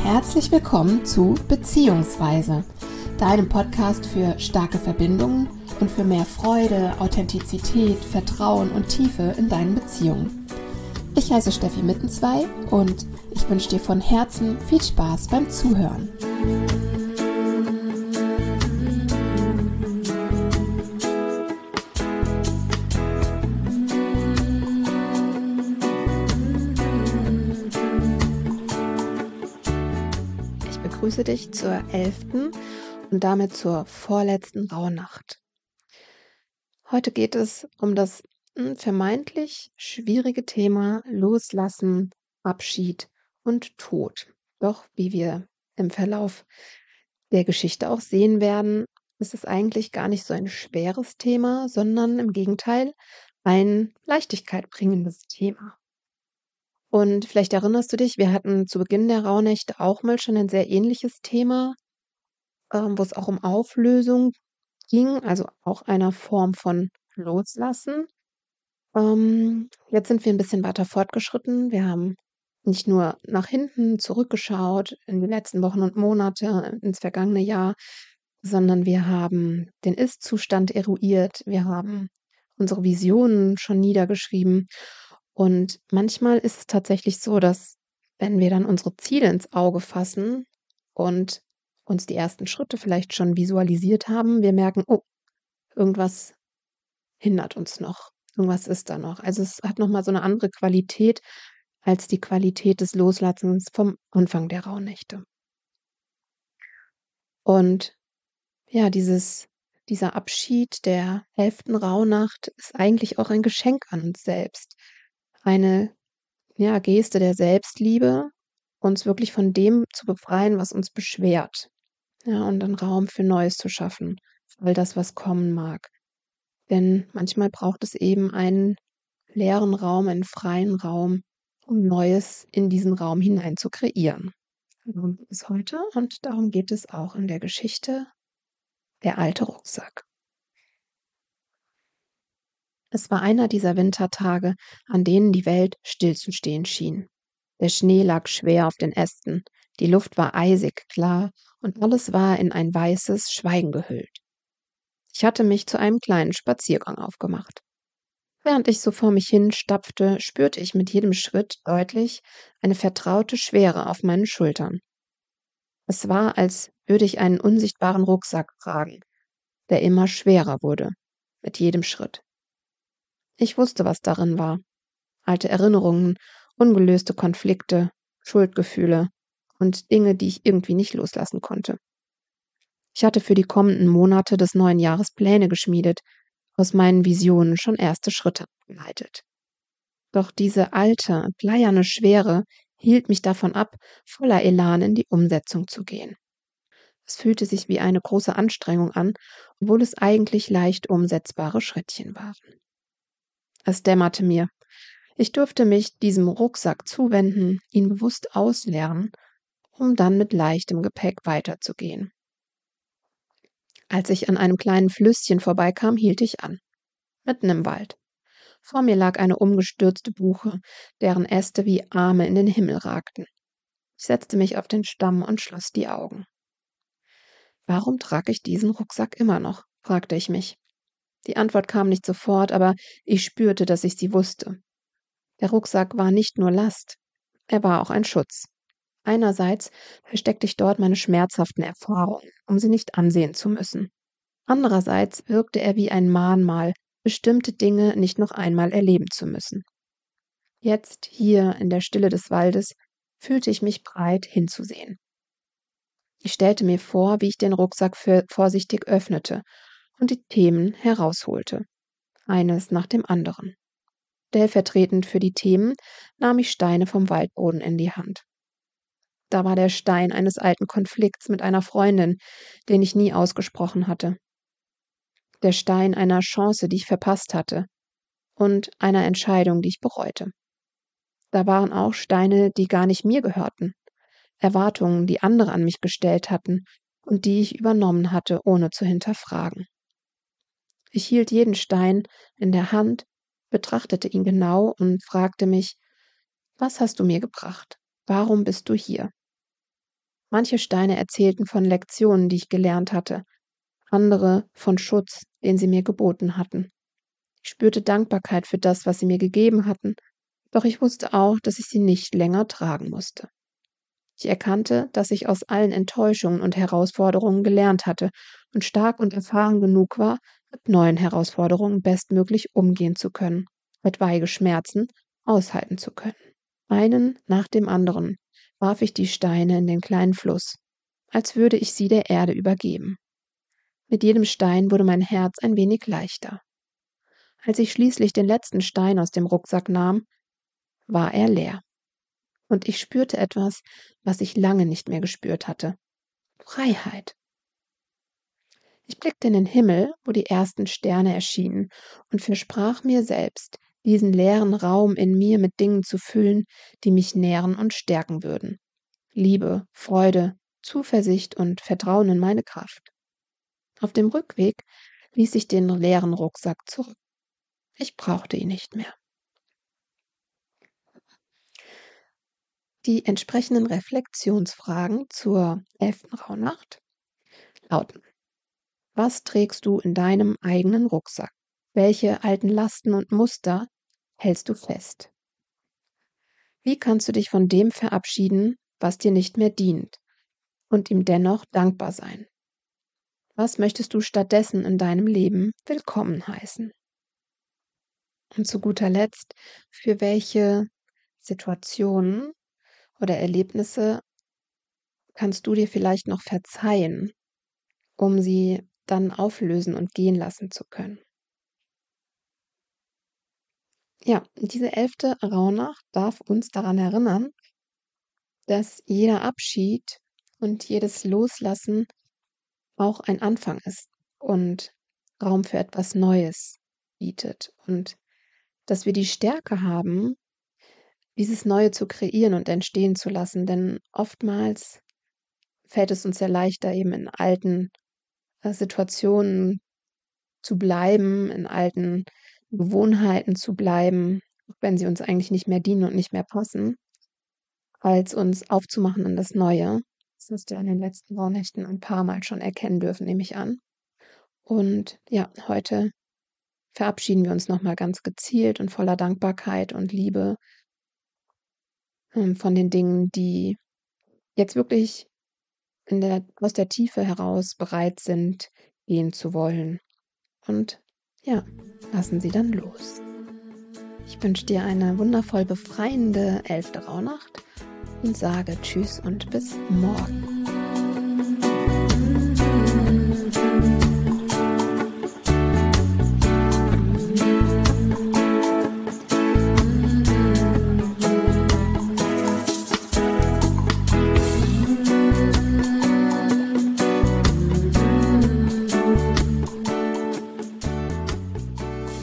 Herzlich willkommen zu Beziehungsweise, deinem Podcast für starke Verbindungen und für mehr Freude, Authentizität, Vertrauen und Tiefe in deinen Beziehungen. Ich heiße Steffi Mittenzwei und ich wünsche dir von Herzen viel Spaß beim Zuhören. Ich begrüße dich zur 11. und damit zur vorletzten Rauhnacht. Heute geht es um das vermeintlich schwierige Thema Loslassen, Abschied und Tod. Doch wie wir im Verlauf der Geschichte auch sehen werden, ist es eigentlich gar nicht so ein schweres Thema, sondern im Gegenteil ein Leichtigkeit bringendes Thema. Und vielleicht erinnerst du dich, wir hatten zu Beginn der Rauhnächte auch mal schon ein sehr ähnliches Thema, wo es auch um Auflösung ging, also auch einer Form von Loslassen. Jetzt sind wir ein bisschen weiter fortgeschritten. Wir haben nicht nur nach hinten zurückgeschaut in die letzten Wochen und Monate, ins vergangene Jahr, sondern wir haben den Ist-Zustand eruiert. Wir haben unsere Visionen schon niedergeschrieben. Und manchmal ist es tatsächlich so, dass wenn wir dann unsere Ziele ins Auge fassen und uns die ersten Schritte vielleicht schon visualisiert haben, wir merken, oh, irgendwas hindert uns noch. Irgendwas ist da noch. Also es hat nochmal so eine andere Qualität als die Qualität des Loslassens vom Anfang der Rauhnächte. Und ja, dieser Abschied der 11. Rauhnacht ist eigentlich auch ein Geschenk an uns selbst. Eine Geste der Selbstliebe, uns wirklich von dem zu befreien, was uns beschwert. Ja, und dann Raum für Neues zu schaffen, für all das, was kommen mag. Denn manchmal braucht es eben einen leeren Raum, einen freien Raum, um Neues in diesen Raum hinein zu kreieren. Darum geht es heute und darum geht es auch in der Geschichte Der alte Rucksack. Es war einer dieser Wintertage, an denen die Welt stillzustehen schien. Der Schnee lag schwer auf den Ästen, die Luft war eisig klar und alles war in ein weißes Schweigen gehüllt. Ich hatte mich zu einem kleinen Spaziergang aufgemacht. Während ich so vor mich hin stapfte, spürte ich mit jedem Schritt deutlich eine vertraute Schwere auf meinen Schultern. Es war, als würde ich einen unsichtbaren Rucksack tragen, der immer schwerer wurde, mit jedem Schritt. Ich wusste, was darin war. Alte Erinnerungen, ungelöste Konflikte, Schuldgefühle und Dinge, die ich irgendwie nicht loslassen konnte. Ich hatte für die kommenden Monate des neuen Jahres Pläne geschmiedet, aus meinen Visionen schon erste Schritte abgeleitet. Doch diese alte, bleierne Schwere hielt mich davon ab, voller Elan in die Umsetzung zu gehen. Es fühlte sich wie eine große Anstrengung an, obwohl es eigentlich leicht umsetzbare Schrittchen waren. Es dämmerte mir. Ich durfte mich diesem Rucksack zuwenden, ihn bewusst ausleeren, um dann mit leichtem Gepäck weiterzugehen. Als ich an einem kleinen Flüsschen vorbeikam, hielt ich an. Mitten im Wald. Vor mir lag eine umgestürzte Buche, deren Äste wie Arme in den Himmel ragten. Ich setzte mich auf den Stamm und schloss die Augen. Warum trage ich diesen Rucksack immer noch? Fragte ich mich. Die Antwort kam nicht sofort, aber ich spürte, dass ich sie wusste. Der Rucksack war nicht nur Last, er war auch ein Schutz. Einerseits versteckte ich dort meine schmerzhaften Erfahrungen, um sie nicht ansehen zu müssen. Andererseits wirkte er wie ein Mahnmal, bestimmte Dinge nicht noch einmal erleben zu müssen. Jetzt, hier in der Stille des Waldes, fühlte ich mich bereit, hinzusehen. Ich stellte mir vor, wie ich den Rucksack vorsichtig öffnete und die Themen herausholte, eines nach dem anderen. Stellvertretend für die Themen nahm ich Steine vom Waldboden in die Hand. Da war der Stein eines alten Konflikts mit einer Freundin, den ich nie ausgesprochen hatte. Der Stein einer Chance, die ich verpasst hatte, und einer Entscheidung, die ich bereute. Da waren auch Steine, die gar nicht mir gehörten, Erwartungen, die andere an mich gestellt hatten und die ich übernommen hatte, ohne zu hinterfragen. Ich hielt jeden Stein in der Hand, betrachtete ihn genau und fragte mich, was hast du mir gebracht? Warum bist du hier? Manche Steine erzählten von Lektionen, die ich gelernt hatte, andere von Schutz, den sie mir geboten hatten. Ich spürte Dankbarkeit für das, was sie mir gegeben hatten, doch ich wusste auch, dass ich sie nicht länger tragen musste. Ich erkannte, dass ich aus allen Enttäuschungen und Herausforderungen gelernt hatte und stark und erfahren genug war, mit neuen Herausforderungen bestmöglich umgehen zu können, etwaige Schmerzen aushalten zu können. Einen nach dem anderen warf ich die Steine in den kleinen Fluss, als würde ich sie der Erde übergeben. Mit jedem Stein wurde mein Herz ein wenig leichter. Als ich schließlich den letzten Stein aus dem Rucksack nahm, war er leer. Und ich spürte etwas, was ich lange nicht mehr gespürt hatte. Freiheit. Ich blickte in den Himmel, wo die ersten Sterne erschienen, und versprach mir selbst, diesen leeren Raum in mir mit Dingen zu füllen, die mich nähren und stärken würden. Liebe, Freude, Zuversicht und Vertrauen in meine Kraft. Auf dem Rückweg ließ ich den leeren Rucksack zurück. Ich brauchte ihn nicht mehr. Die entsprechenden Reflexionsfragen zur 11. Rauhnacht lauten: Was trägst du in deinem eigenen Rucksack? Welche alten Lasten und Muster hältst du fest? Wie kannst du dich von dem verabschieden, was dir nicht mehr dient, und ihm dennoch dankbar sein? Was möchtest du stattdessen in deinem Leben willkommen heißen? Und zu guter Letzt, für welche Situationen oder Erlebnisse kannst du dir vielleicht noch verzeihen, um sie dann auflösen und gehen lassen zu können? Ja, diese 11. Rauhnacht darf uns daran erinnern, dass jeder Abschied und jedes Loslassen auch ein Anfang ist und Raum für etwas Neues bietet und dass wir die Stärke haben, dieses Neue zu kreieren und entstehen zu lassen, denn oftmals fällt es uns sehr leichter, eben in alten Situationen zu bleiben, in alten Gewohnheiten zu bleiben, auch wenn sie uns eigentlich nicht mehr dienen und nicht mehr passen, als uns aufzumachen in das Neue. Das hast du in den letzten Rauhnächten ein paar Mal schon erkennen dürfen, nehme ich an. Und ja, heute verabschieden wir uns nochmal ganz gezielt und voller Dankbarkeit und Liebe von den Dingen, die jetzt wirklich aus der Tiefe heraus bereit sind, gehen zu wollen. Und ja, lassen sie dann los. Ich wünsche dir eine wundervoll befreiende 11. Rauhnacht und sage Tschüss und bis morgen.